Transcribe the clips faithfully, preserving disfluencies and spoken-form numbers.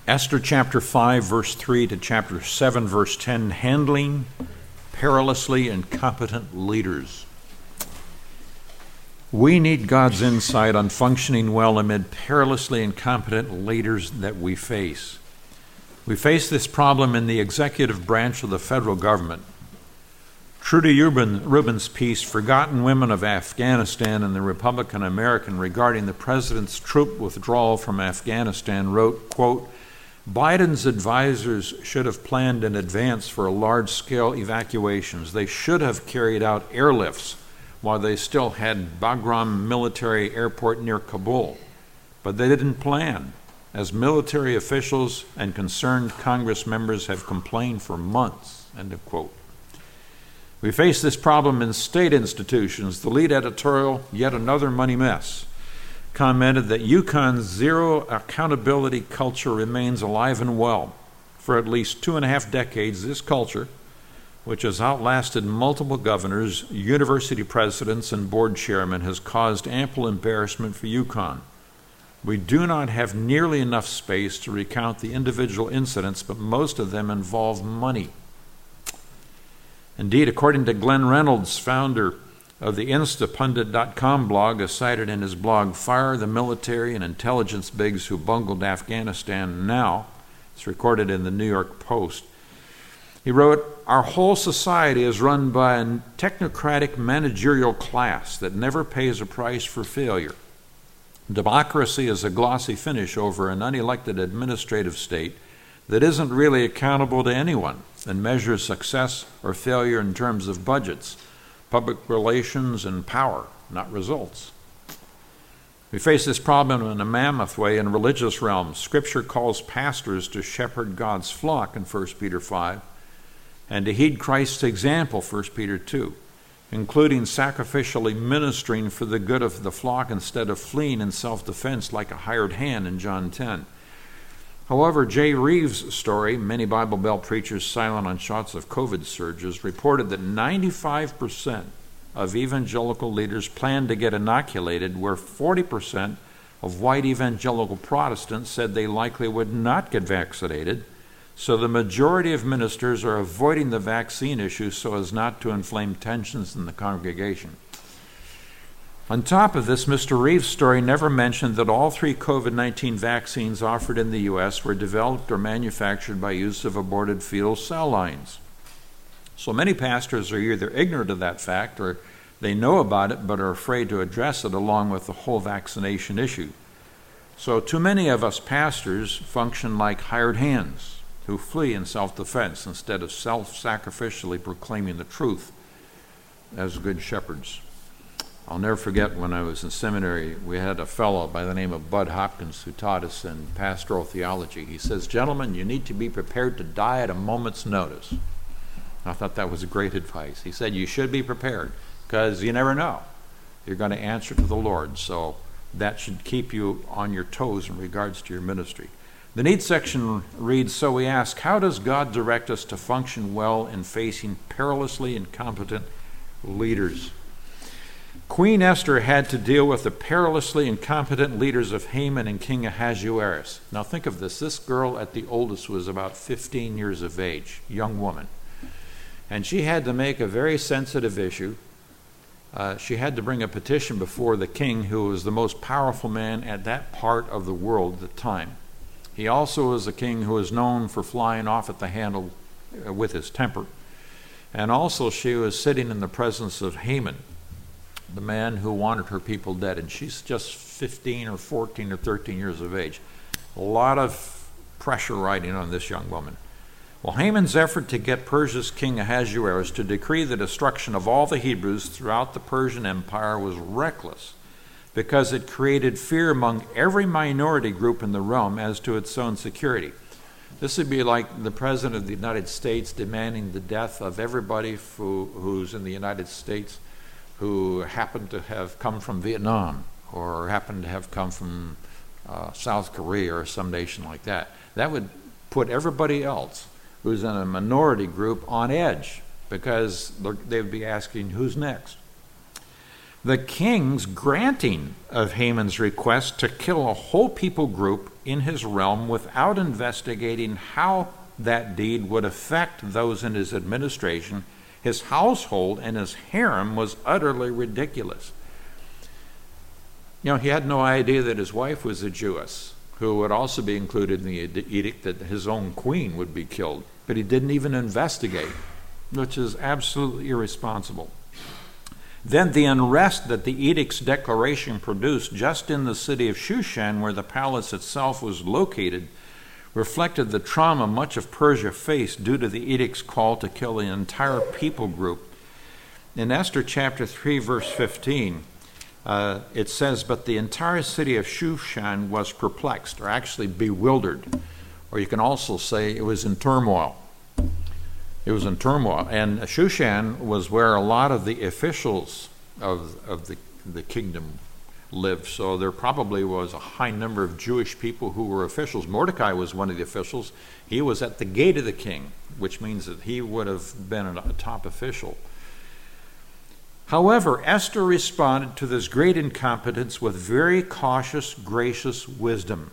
Esther chapter five, verse three to chapter seven, verse ten, handling perilously incompetent leaders. We need God's insight on functioning well amid perilously incompetent leaders that we face. We face this problem in the executive branch of the federal government. Trudy Rubin, Rubin's piece, Forgotten Women of Afghanistan in the Republican American, regarding the president's troop withdrawal from Afghanistan, wrote, quote, Biden's advisors should have planned in advance for large-scale evacuations. They should have carried out airlifts while they still had Bagram military airport near Kabul. But they didn't plan, as military officials and concerned Congress members have complained for months, end of quote. We face this problem in state institutions. The lead editorial, Yet Another Money Mess, commented that UConn's zero accountability culture remains alive and well. For at least two and a half decades, this culture, which has outlasted multiple governors, university presidents, and board chairmen, has caused ample embarrassment for UConn. We do not have nearly enough space to recount the individual incidents, but most of them involve money. Indeed, according to Glenn Reynolds, founder of the Instapundit dot com blog, as cited in his blog, Fire the Military and Intelligence Bigs Who Bungled Afghanistan Now, it's recorded in the New York Post. He wrote, Our whole society is run by a technocratic managerial class that never pays a price for failure. Democracy is a glossy finish over an unelected administrative state that isn't really accountable to anyone and measures success or failure in terms of budgets, public relations, and power, not results. We face this problem in a mammoth way in religious realms. Scripture calls pastors to shepherd God's flock in First Peter five, and to heed Christ's example, First Peter two, including sacrificially ministering for the good of the flock instead of fleeing in self-defense like a hired hand in John ten. However, Jay Reeves' story, Many Bible Belt Preachers Silent on Shots of COVID Surges, reported that ninety-five percent of evangelical leaders plan to get inoculated, where forty percent of white evangelical Protestants said they likely would not get vaccinated. So the majority of ministers are avoiding the vaccine issue so as not to inflame tensions in the congregation. On top of this, Mister Reeves' story never mentioned that all three COVID nineteen vaccines offered in the U S were developed or manufactured by use of aborted fetal cell lines. So many pastors are either ignorant of that fact or they know about it but are afraid to address it along with the whole vaccination issue. So too many of us pastors function like hired hands who flee in self-defense instead of self-sacrificially proclaiming the truth as good shepherds. I'll never forget when I was in seminary, we had a fellow by the name of Bud Hopkins who taught us in pastoral theology. He says, gentlemen, you need to be prepared to die at a moment's notice. I thought that was great advice. He said you should be prepared because you never know. You're going to answer to the Lord, so that should keep you on your toes in regards to your ministry. The need section reads, so we ask, how does God direct us to function well in facing perilously incompetent leaders? Queen Esther had to deal with the perilously incompetent leaders of Haman and King Ahasuerus. Now think of this. This girl at the oldest was about fifteen years of age, young woman. And she had to make a very sensitive issue. Uh, she had to bring a petition before the king, who was the most powerful man at that part of the world at the time. He also was a king who was known for flying off at the handle uh, with his temper. And also she was sitting in the presence of Haman, the man who wanted her people dead, and she's just fifteen or fourteen or thirteen years of age. A lot of pressure riding on this young woman. Well, Haman's effort to get Persia's king Ahasuerus to decree the destruction of all the Hebrews throughout the Persian Empire was reckless because it created fear among every minority group in the realm as to its own security. This would be like the President of the United States demanding the death of everybody who, who's in the United States who happened to have come from Vietnam or happened to have come from uh, South Korea or some nation like that. That would put everybody else who's in a minority group on edge because they would be asking, who's next? The king's granting of Haman's request to kill a whole people group in his realm without investigating how that deed would affect those in his administration, his household, and his harem was utterly ridiculous. You know, he had no idea that his wife was a Jewess, who would also be included in the edict that his own queen would be killed. But he didn't even investigate, which is absolutely irresponsible. Then the unrest that the edict's declaration produced just in the city of Shushan, where the palace itself was located, reflected the trauma much of Persia faced due to the edict's call to kill an entire people group. In Esther chapter three, verse fifteen, uh, it says, "But the entire city of Shushan was perplexed," or actually bewildered. Or you can also say it was in turmoil. It was in turmoil. And Shushan was where a lot of the officials of, of the, the kingdom lived. So there probably was a high number of Jewish people who were officials. Mordecai was one of the officials. He was at the gate of the king, which means that he would have been a top official. However, Esther responded to this great incompetence with very cautious, gracious wisdom.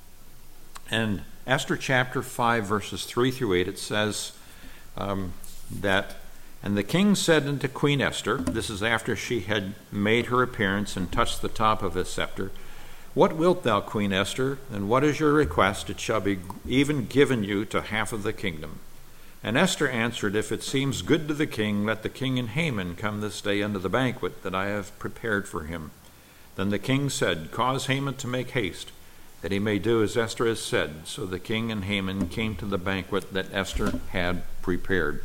In Esther chapter five, verses three through eight, it says, Um, that, "And the king said unto Queen Esther," this is after she had made her appearance and touched the top of his scepter, "What wilt thou, Queen Esther, and what is your request? It shall be even given you to half of the kingdom." And Esther answered, "If it seems good to the king, let the king and Haman come this day unto the banquet that I have prepared for him." Then the king said, "Cause Haman to make haste, that he may do as Esther has said." So the king and Haman came to the banquet that Esther had prepared.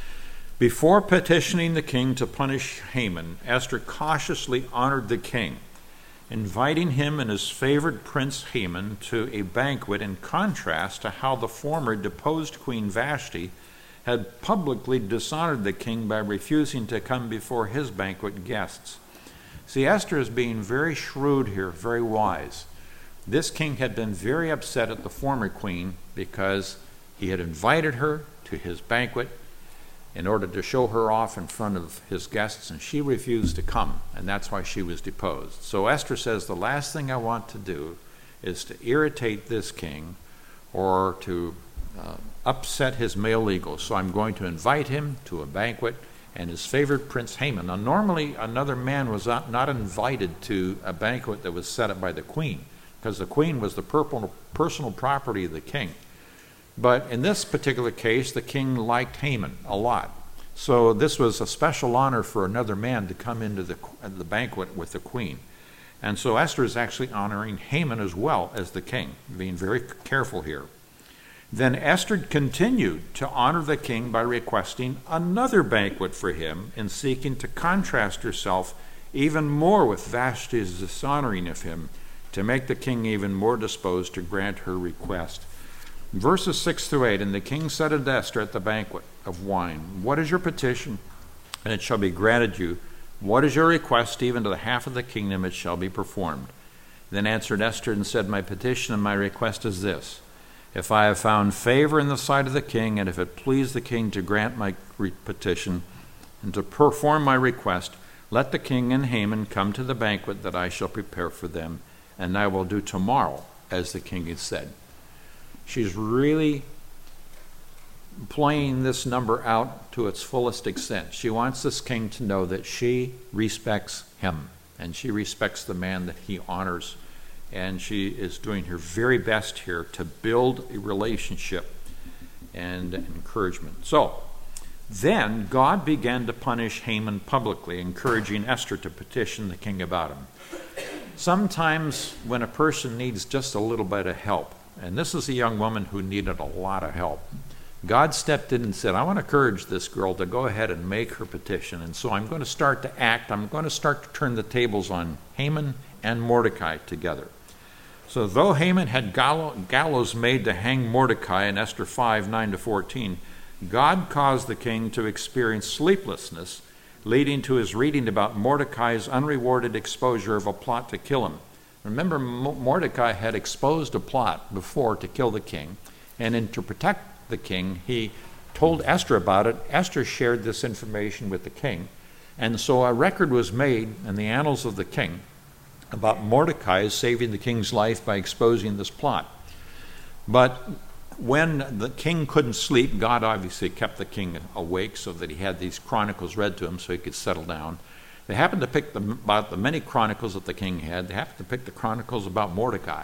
Before petitioning the king to punish Haman, Esther cautiously honored the king, inviting him and his favorite prince Haman to a banquet, in contrast to how the former deposed Queen Vashti had publicly dishonored the king by refusing to come before his banquet guests. See, Esther is being very shrewd here, very wise. This king had been very upset at the former queen because he had invited her to his banquet in order to show her off in front of his guests, and she refused to come, and that's why she was deposed. So Esther says, the last thing I want to do is to irritate this king or to uh, upset his male ego. So I'm going to invite him to a banquet, and his favorite prince Haman. Now, normally another man was not, not invited to a banquet that was set up by the queen, because the queen was the purple, personal property of the king. But in this particular case, the king liked Haman a lot. So this was a special honor for another man to come into the, the banquet with the queen. And so Esther is actually honoring Haman as well as the king, being very careful here. Then Esther continued to honor the king by requesting another banquet for him and seeking to contrast herself even more with Vashti's dishonoring of him, to make the king even more disposed to grant her request. Verses six through eight, "And the king said unto Esther at the banquet of wine, What is your petition? And it shall be granted you. What is your request? Even to the half of the kingdom it shall be performed. Then answered Esther and said, My petition and my request is this. If I have found favor in the sight of the king, and if it please the king to grant my petition and to perform my request, let the king and Haman come to the banquet that I shall prepare for them, and I will do tomorrow as the king has said." She's really playing this number out to its fullest extent. She wants this king to know that she respects him, and she respects the man that he honors. And she is doing her very best here to build a relationship and encouragement. So, then God began to punish Haman publicly, encouraging Esther to petition the king about him. Sometimes when a person needs just a little bit of help, and this is a young woman who needed a lot of help, God stepped in and said, I want to encourage this girl to go ahead and make her petition. And so I'm going to start to act. I'm going to start to turn the tables on Haman and Mordecai together. So though Haman had gallows made to hang Mordecai in Esther five, nine to fourteen, God caused the king to experience sleeplessness, leading to his reading about Mordecai's unrewarded exposure of a plot to kill him. Remember, Mordecai had exposed a plot before to kill the king, and in to protect the king, he told Esther about it. Esther shared this information with the king, and so a record was made in the annals of the king about Mordecai saving the king's life by exposing this plot. But when the king couldn't sleep, God obviously kept the king awake so that he had these chronicles read to him so he could settle down. They happened to pick the, about the many chronicles that the king had, they happened to pick the chronicles about Mordecai.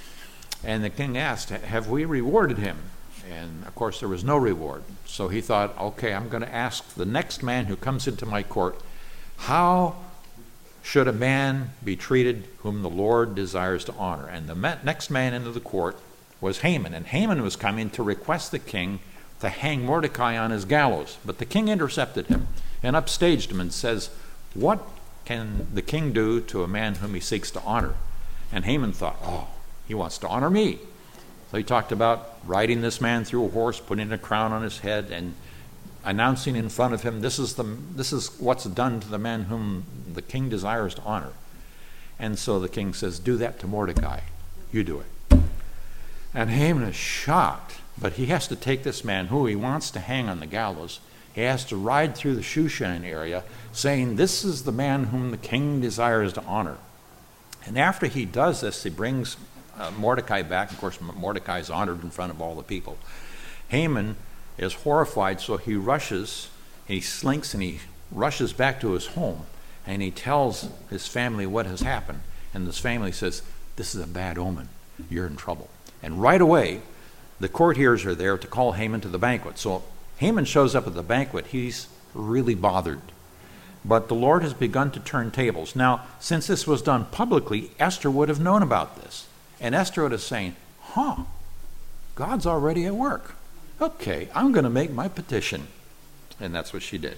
And the king asked, have we rewarded him? And of course there was no reward. So he thought, okay, I'm going to ask the next man who comes into my court, how should a man be treated whom the Lord desires to honor? And the next man into the court was Haman. And Haman was coming to request the king to hang Mordecai on his gallows. But the king intercepted him and upstaged him and says, what can the king do to a man whom he seeks to honor? And Haman thought, oh, he wants to honor me. So he talked about riding this man through a horse, putting a crown on his head, and announcing in front of him, this is the this is what's done to the man whom the king desires to honor. And so the king says, do that to Mordecai. You do it. And Haman is shocked, but he has to take this man who he wants to hang on the gallows. He has to ride through the Shushan area saying, this is the man whom the king desires to honor. And after he does this, he brings uh, Mordecai back. Of course, Mordecai is honored in front of all the people. Haman is horrified, so he rushes, he slinks and he rushes back to his home, and he tells his family what has happened. And his family says, this is a bad omen. You're in trouble. And right away, the courtiers are there to call Haman to the banquet. So Haman shows up at the banquet. He's really bothered. But the Lord has begun to turn tables. Now, since this was done publicly, Esther would have known about this. And Esther would have saying, huh, God's already at work. Okay, I'm going to make my petition. And that's what she did.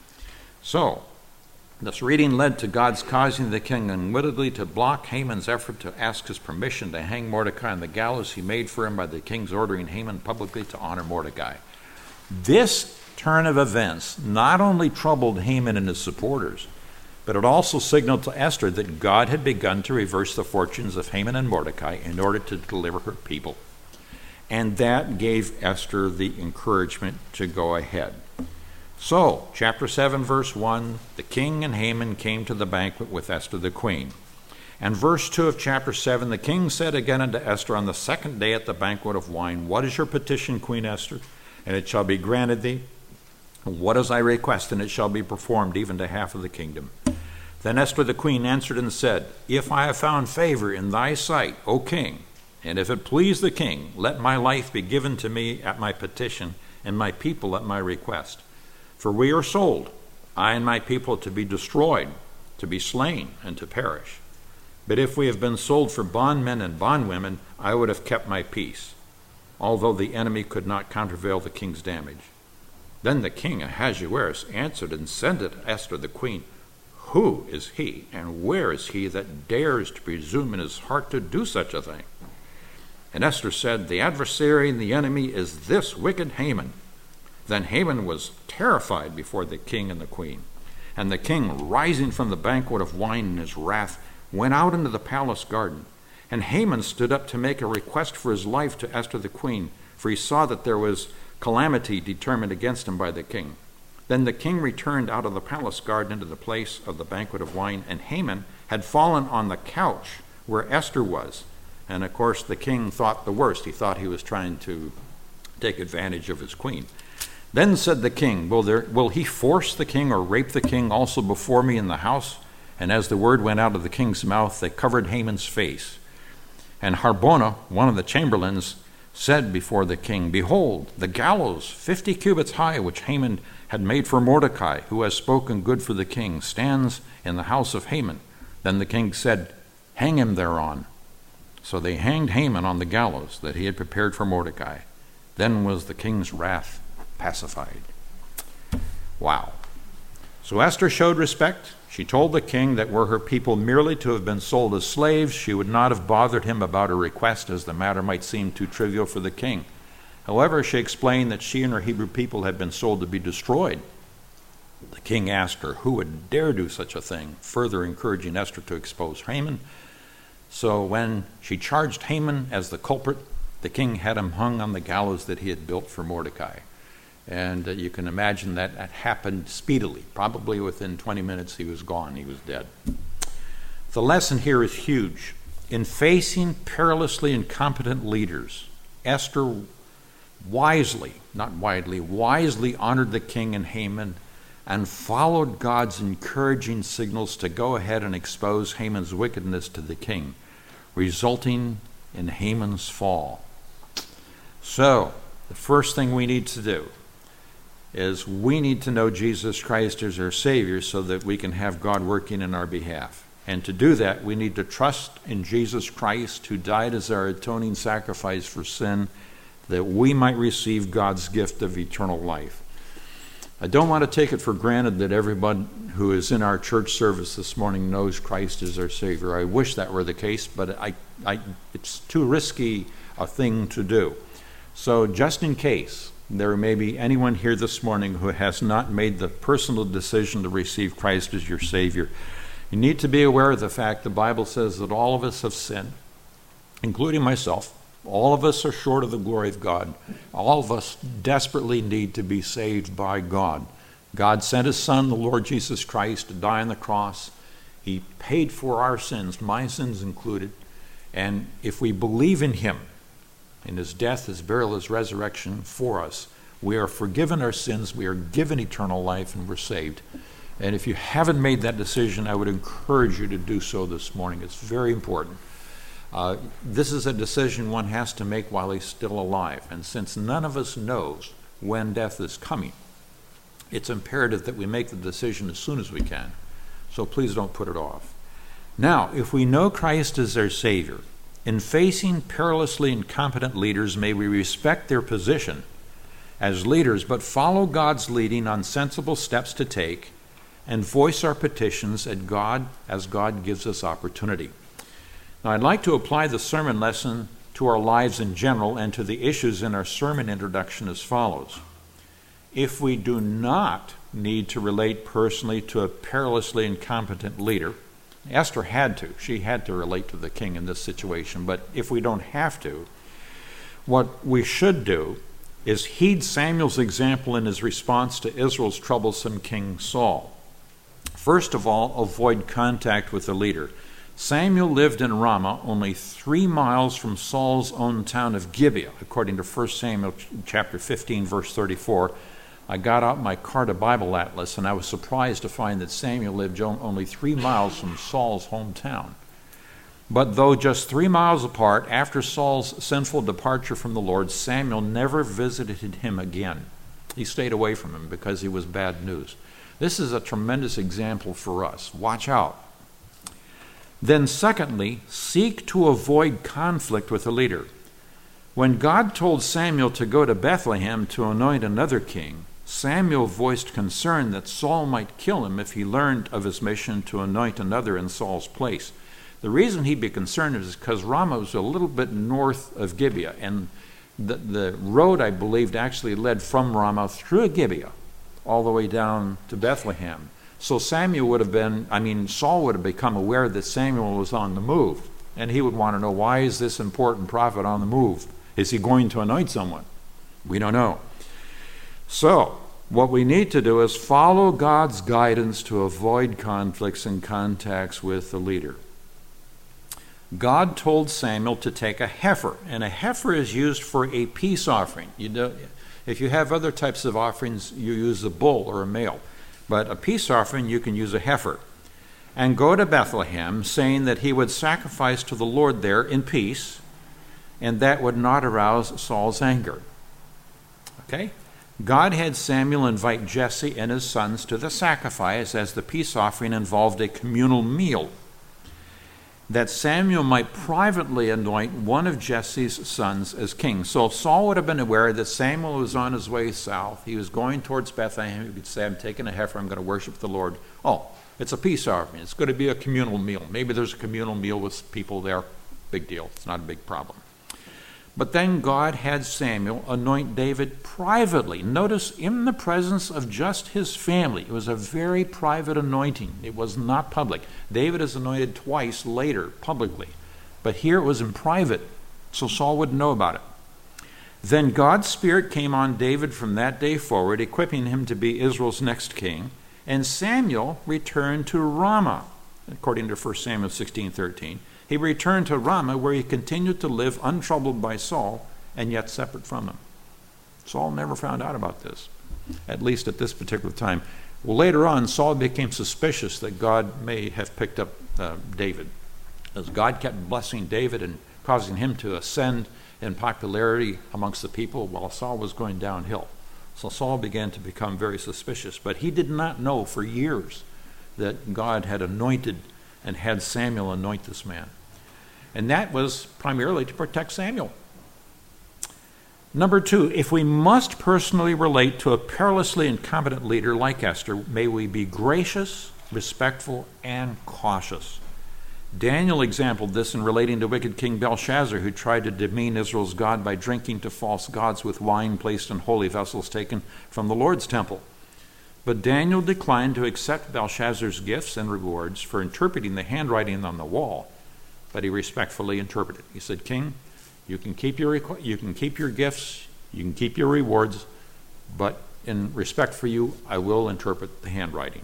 So, this reading led to God's causing the king unwittingly to block Haman's effort to ask his permission to hang Mordecai on the gallows he made for him by the king's ordering Haman publicly to honor Mordecai. This turn of events not only troubled Haman and his supporters, but it also signaled to Esther that God had begun to reverse the fortunes of Haman and Mordecai in order to deliver her people. And that gave Esther the encouragement to go ahead. So, chapter seven, verse one, the king and Haman came to the banquet with Esther the queen. And verse two of chapter seven, the king said again unto Esther on the second day at the banquet of wine, what is your petition, Queen Esther? And it shall be granted thee. What is thy request? And it shall be performed even to half of the kingdom. Then Esther the queen answered and said, if I have found favor in thy sight, O king, and if it please the king, let my life be given to me at my petition, and my people at my request. For we are sold, I and my people, to be destroyed, to be slain, and to perish. But if we have been sold for bondmen and bondwomen, I would have kept my peace, although the enemy could not countervail the king's damage. Then the king Ahasuerus answered and said to Esther the queen, who is he, and where is he that dares to presume in his heart to do such a thing? And Esther said, the adversary and the enemy is this wicked Haman. Then Haman was terrified before the king and the queen. And the king, rising from the banquet of wine in his wrath, went out into the palace garden. And Haman stood up to make a request for his life to Esther the queen, for he saw that there was calamity determined against him by the king. Then the king returned out of the palace garden into the place of the banquet of wine, and Haman had fallen on the couch where Esther was. And of course the king thought the worst. He thought he was trying to take advantage of his queen. Then said the king, will, there, will he force the king or rape the king also before me in the house? And as the word went out of the king's mouth, they covered Haman's face. And Harbona, one of the chamberlains, said before the king, behold, the gallows fifty cubits high, which Haman had made for Mordecai, who has spoken good for the king, stands in the house of Haman. Then the king said, hang him thereon. So they hanged Haman on the gallows that he had prepared for Mordecai. Then was the king's wrath pacified. Wow. So Esther showed respect. She told the king that were her people merely to have been sold as slaves, she would not have bothered him about her request, as the matter might seem too trivial for the king. However, she explained that she and her Hebrew people had been sold to be destroyed. The king asked her who would dare do such a thing, further encouraging Esther to expose Haman. So when she charged Haman as the culprit, the king had him hung on the gallows that he had built for Mordecai. And uh, you can imagine that that happened speedily. Probably within twenty minutes he was gone, he was dead. The lesson here is huge. In facing perilously incompetent leaders, Esther wisely, not widely, wisely honored the king and Haman and followed God's encouraging signals to go ahead and expose Haman's wickedness to the king, resulting in Haman's fall. So, the first thing we need to do is we need to know Jesus Christ as our Savior so that we can have God working in our behalf. And to do that, we need to trust in Jesus Christ, who died as our atoning sacrifice for sin, that we might receive God's gift of eternal life. I don't want to take it for granted that everyone who is in our church service this morning knows Christ as their Savior. I wish that were the case, but I, I, it's too risky a thing to do. So just in case there may be anyone here this morning who has not made the personal decision to receive Christ as your Savior, you need to be aware of the fact the Bible says that all of us have sinned, including myself. All of us are short of the glory of God. All of us desperately need to be saved by God. God sent his Son, the Lord Jesus Christ, to die on the cross. He paid for our sins, my sins included. And if we believe in him, in his death, his burial, his resurrection for us, we are forgiven our sins, we are given eternal life, and we're saved. And if you haven't made that decision, I would encourage you to do so this morning. It's very important. Uh, this is a decision one has to make while he's still alive. And since none of us knows when death is coming, it's imperative that we make the decision as soon as we can. So please don't put it off. Now, if we know Christ as our Savior, in facing perilously incompetent leaders, may we respect their position as leaders, but follow God's leading on sensible steps to take and voice our petitions at God as God gives us opportunity. Now, I'd like to apply the sermon lesson to our lives in general and to the issues in our sermon introduction as follows. If we do not need to relate personally to a perilously incompetent leader, Esther had to. She had to relate to the king in this situation. But if we don't have to, what we should do is heed Samuel's example in his response to Israel's troublesome King Saul. First of all, avoid contact with the leader. Samuel lived in Ramah, only three miles from Saul's own town of Gibeah, according to First Samuel chapter fifteen, verse thirty-four. I got out my Carta Bible Atlas, and I was surprised to find that Samuel lived only three miles from Saul's hometown. But though just three miles apart, after Saul's sinful departure from the Lord, Samuel never visited him again. He stayed away from him because he was bad news. This is a tremendous example for us. Watch out. Then secondly, seek to avoid conflict with the leader. When God told Samuel to go to Bethlehem to anoint another king, Samuel voiced concern that Saul might kill him if he learned of his mission to anoint another in Saul's place. The reason he'd be concerned is because Ramah was a little bit north of Gibeah, and the, the road, I believed, actually led from Ramah through Gibeah all the way down to Bethlehem. So Samuel would have been, I mean, Saul would have become aware that Samuel was on the move, and he would want to know, why is this important prophet on the move? Is he going to anoint someone? We don't know. So, what we need to do is follow God's guidance to avoid conflicts and contacts with the leader. God told Samuel to take a heifer, and a heifer is used for a peace offering. You know, if you have other types of offerings, you use a bull or a male. But a peace offering, you can use a heifer. And go to Bethlehem, saying that he would sacrifice to the Lord there in peace, and that would not arouse Saul's anger. Okay? God had Samuel invite Jesse and his sons to the sacrifice, as the peace offering involved a communal meal, that Samuel might privately anoint one of Jesse's sons as king. So Saul would have been aware that Samuel was on his way south. He was going towards Bethlehem. He would say, I'm taking a heifer, I'm going to worship the Lord. Oh, it's a peace offering. It's going to be a communal meal. Maybe there's a communal meal with people there. Big deal. It's not a big problem. But then God had Samuel anoint David privately. Notice, in the presence of just his family. It was a very private anointing. It was not public. David is anointed twice later publicly. But here it was in private, so Saul wouldn't know about it. Then God's Spirit came on David from that day forward, equipping him to be Israel's next king. And Samuel returned to Ramah, according to First Samuel sixteen thirteen. He returned to Ramah, where he continued to live untroubled by Saul, and yet separate from him. Saul never found out about this, at least at this particular time. Well, later on, Saul became suspicious that God may have picked up uh, David, as God kept blessing David and causing him to ascend in popularity amongst the people while Saul was going downhill. So Saul began to become very suspicious, but he did not know for years that God had anointed and had Samuel anoint this man. And that was primarily to protect Samuel. Number two, if we must personally relate to a perilously incompetent leader like Esther, may we be gracious, respectful, and cautious. Daniel exampled this in relating to wicked King Belshazzar, who tried to demean Israel's God by drinking to false gods with wine placed in holy vessels taken from the Lord's temple. But Daniel declined to accept Belshazzar's gifts and rewards for interpreting the handwriting on the wall, but he respectfully interpreted. He said, King, you can keep your you can keep your gifts, you can keep your rewards, but in respect for you, I will interpret the handwriting.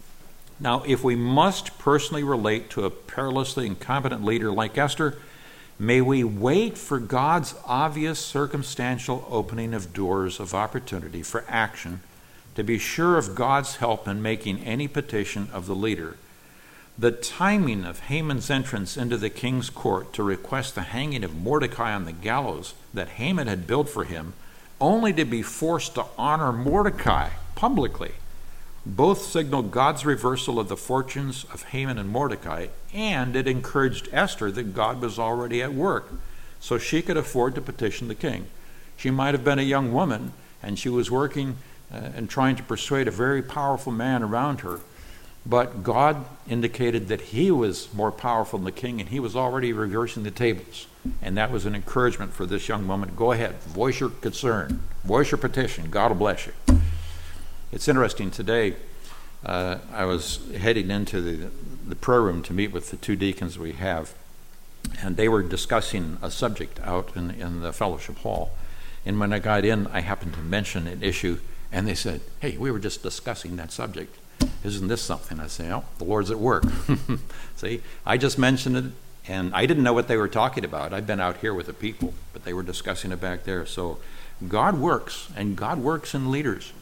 Now, if we must personally relate to a perilously incompetent leader like Esther, may we wait for God's obvious circumstantial opening of doors of opportunity for action to be sure of God's help in making any petition of the leader. The timing of Haman's entrance into the king's court to request the hanging of Mordecai on the gallows that Haman had built for him, only to be forced to honor Mordecai publicly, both signaled God's reversal of the fortunes of Haman and Mordecai, and it encouraged Esther that God was already at work, so she could afford to petition the king. She might have been a young woman, and she was working uh, and trying to persuade a very powerful man around her, but God indicated that he was more powerful than the king, and he was already reversing the tables. And that was an encouragement for this young woman. Go ahead, voice your concern, voice your petition. God will bless you. It's interesting, today uh, I was heading into the, the prayer room to meet with the two deacons we have, and they were discussing a subject out in, in the fellowship hall. And when I got in, I happened to mention an issue, and they said, hey, we were just discussing that subject. Isn't this something? I say, oh, the Lord's at work. See, I just mentioned it, and I didn't know what they were talking about. I've been out here with the people, but they were discussing it back there. So God works, and God works in leaders.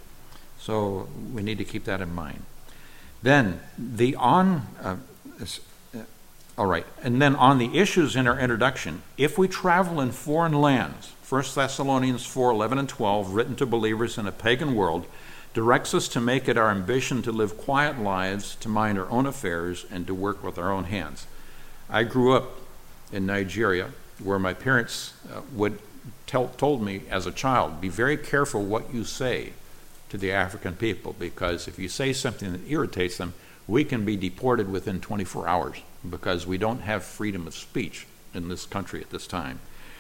So we need to keep that in mind. Then the on, uh, uh, all right, and then on the issues in our introduction, if we travel in foreign lands, First Thessalonians four, eleven and twelve, written to believers in a pagan world, directs us to make it our ambition to live quiet lives, to mind our own affairs, and to work with our own hands. I grew up in Nigeria, where my parents uh, would tell, told me as a child, be very careful what you say to the African people, because if you say something that irritates them, we can be deported within twenty-four hours, because we don't have freedom of speech in this country at this time.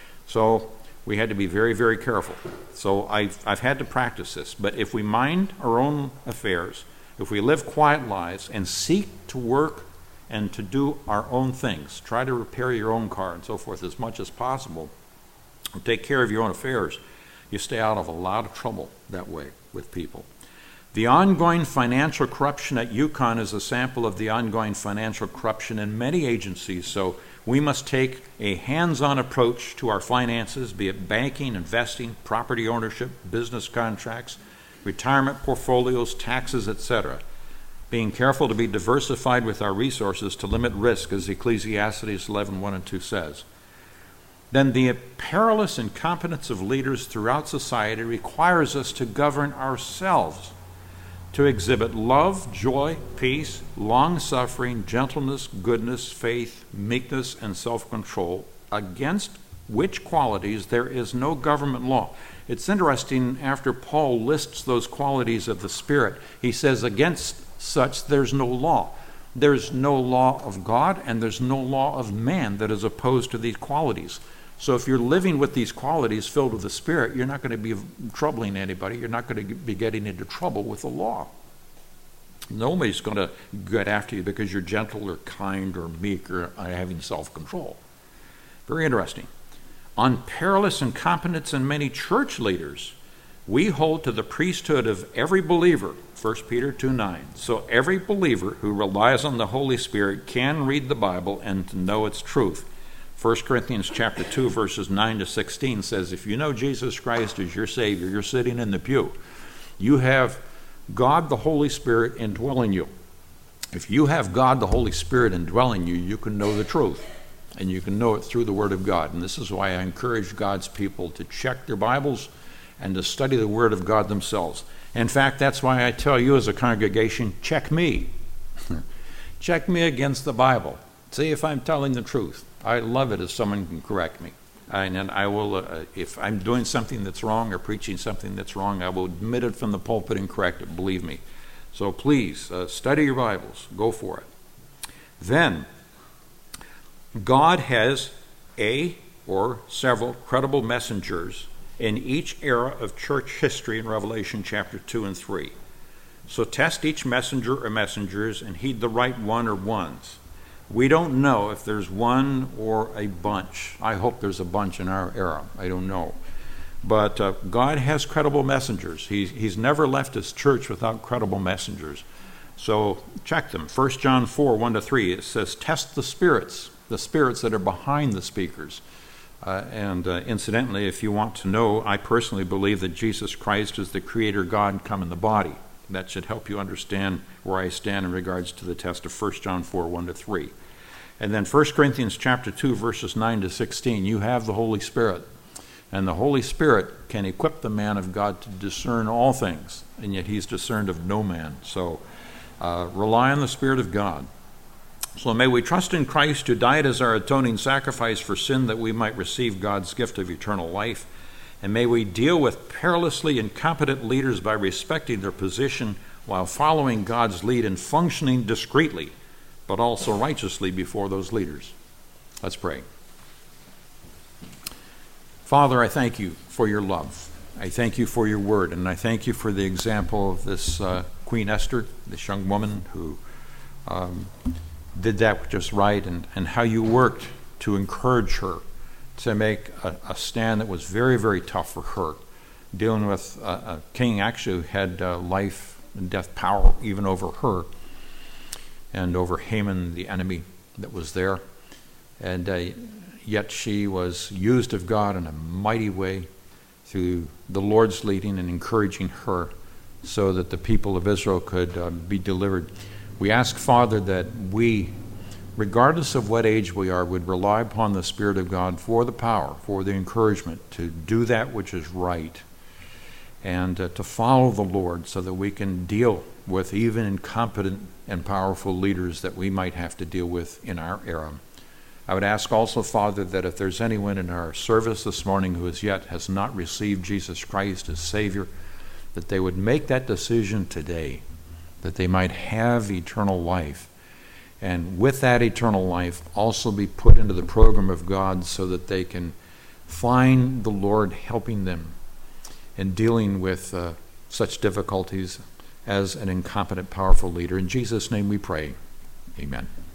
So we had to be very, very careful. So I've, I've had to practice this. But if we mind our own affairs, if we live quiet lives and seek to work and to do our own things, try to repair your own car and so forth as much as possible, and take care of your own affairs, you stay out of a lot of trouble that way with people. The ongoing financial corruption at UConn is a sample of the ongoing financial corruption in many agencies, so we must take a hands-on approach to our finances, be it banking, investing, property ownership, business contracts, retirement portfolios, taxes, et cetera, being careful to be diversified with our resources to limit risk, as Ecclesiastes eleven, one and two says. Then the perilous incompetence of leaders throughout society requires us to govern ourselves, to exhibit love, joy, peace, long-suffering, gentleness, goodness, faith, meekness, and self-control, against which qualities there is no government law. It's interesting, after Paul lists those qualities of the Spirit, he says, against such there's no law. There's no law of God, and there's no law of man that is opposed to these qualities. So if you're living with these qualities filled with the Spirit, you're not going to be troubling anybody. You're not going to be getting into trouble with the law. Nobody's going to get after you because you're gentle or kind or meek or having self-control. Very interesting. On perilous incompetence in many church leaders, we hold to the priesthood of every believer, First Peter two nine. So every believer who relies on the Holy Spirit can read the Bible and to know its truth. First Corinthians chapter two, verses nine to sixteen says, if you know Jesus Christ as your Savior, you're sitting in the pew. You have God the Holy Spirit indwelling you. If you have God the Holy Spirit indwelling you, you can know the truth. And you can know it through the Word of God. And this is why I encourage God's people to check their Bibles and to study the Word of God themselves. In fact, that's why I tell you as a congregation, check me. Check me against the Bible. See if I'm telling the truth. I love it if someone can correct me. And then I will, uh, if I'm doing something that's wrong or preaching something that's wrong, I will admit it from the pulpit and correct it, believe me. So please, uh, study your Bibles. Go for it. Then, God has a or several credible messengers in each era of church history in Revelation chapter two and three. So test each messenger or messengers and heed the right one or ones. We don't know if there's one or a bunch. I hope there's a bunch in our era. I don't know. But uh, God has credible messengers. He's, he's never left his church without credible messengers. So check them. First John four, one to three, it says, test the spirits, the spirits that are behind the speakers. Uh, and uh, incidentally, if you want to know, I personally believe that Jesus Christ is the Creator God come in the body. That should help you understand where I stand in regards to the test of First John four, one to three. And then First Corinthians chapter two, verses nine to sixteen, you have the Holy Spirit. And the Holy Spirit can equip the man of God to discern all things, and yet he's discerned of no man. So uh, rely on the Spirit of God. So may we trust in Christ, who died as our atoning sacrifice for sin, that we might receive God's gift of eternal life. And may we deal with perilously incompetent leaders by respecting their position while following God's lead and functioning discreetly, but also righteously before those leaders. Let's pray. Father, I thank you for your love. I thank you for your word, and I thank you for the example of this uh, Queen Esther, this young woman who um, did that just right, and, and how you worked to encourage her to make a, a stand that was very, very tough for her, dealing with a, a king actually who had uh, life and death power even over her and over Haman, the enemy that was there. And uh, yet she was used of God in a mighty way through the Lord's leading and encouraging her so that the people of Israel could uh, be delivered. We ask, Father, that we, regardless of what age we are, would rely upon the Spirit of God for the power, for the encouragement to do that which is right, and uh, to follow the Lord so that we can deal with even incompetent and powerful leaders that we might have to deal with in our era. I would ask also, Father, that if there's anyone in our service this morning who as yet has not received Jesus Christ as Savior, that they would make that decision today, that they might have eternal life. And with that eternal life, also be put into the program of God so that they can find the Lord helping them in dealing with uh, such difficulties as an incompetent, powerful leader. In Jesus' name we pray. Amen.